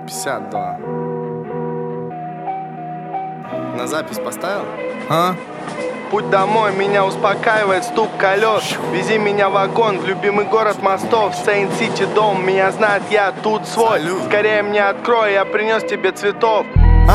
52. На запись поставил? Путь домой меня успокаивает стук колес. Вези меня в вагон в любимый город мостов. Сейнт-Сити дом, меня знает, я тут свой. Скорее мне открой, я принес тебе цветов.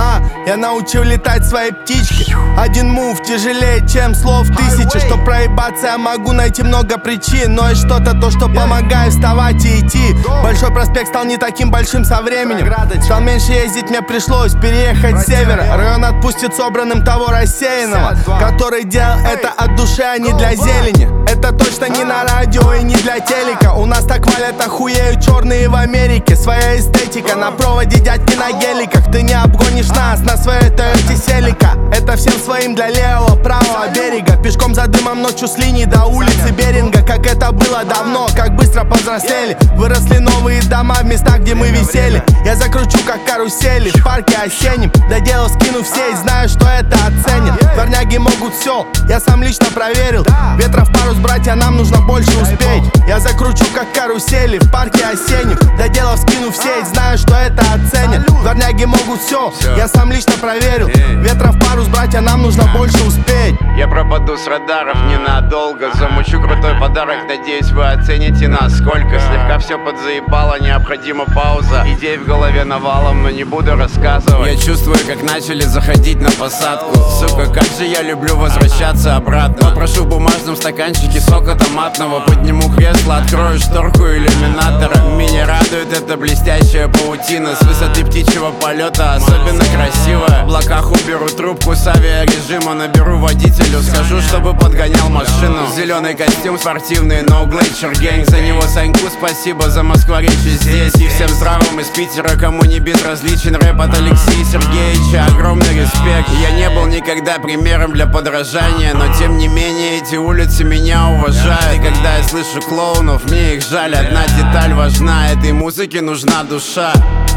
Я научил летать своей птички. Один мув тяжелее, чем слов тысячи. Чтоб проебаться, я могу найти много причин. Но есть что-то, то, что помогает вставать и идти. Большой проспект стал не таким большим со временем. Стал меньше ездить, мне пришлось переехать с севера. Район отпустит собранным того рассеянного, который делал это от души, а не для зелени. Это точно не на радио и не для телека. У нас так валят, охуеют черные в Америке. Своя эстетика на проводе, дядьки на геликах. Ты не обгонишь нас на своей Тойоте Селика. Это всем своим для левого, правого берега. Пешком за дымом ночью с линии до улицы Беринга. Как это было давно, как быстро повзрослели. Выросли новые дома в местах, где мы висели. Я закручу как карусели в парке осеннем. Доделал, скину в сеть, знаю, что это оценят. Дворняги могут все, я сам лично проверил. Ветров парус, братья, нам нужно больше успеть. Я закручу как карусели в парке осеннем. Доделал, скину в сеть, знаю, что это оценят. Дворняги могут все, я сам лично проверил. Ветров парус, братья, нам нужно больше успеть. Я пропаду с радаров ненадолго. Замучу крутой подарок, надеюсь, вы оцените насколько. Слегка все подзаебало, необходима пауза. Идей в голове навалом, но не буду рассказывать. Я чувствую, как начали заходить на посадку. Сука, как же я люблю возвращаться обратно. Попрошу в бумажном стаканчике сока томатного. Подниму кресло, открою шторку иллюминатора. Меня радует эта блестящая паутина. С высоты птичьего полета особенно красивая. В облаках уберу трубку с авиарежима. Наберу водителю, скажу, чтобы подгонял машину. Зеленый костюм спортивный, no Glacier Gang. За него Саньку спасибо, за москворечье здесь. И всем здравым из Питера, кому не безразличен рэп от Алексея Сергеевича. Огромный респект. Я не был никогда примером для подражания, но тем не менее эти улицы меня уважают. И когда я слышу клоунов, мне их жаль. Одна деталь важна, этой музыке нужна душа.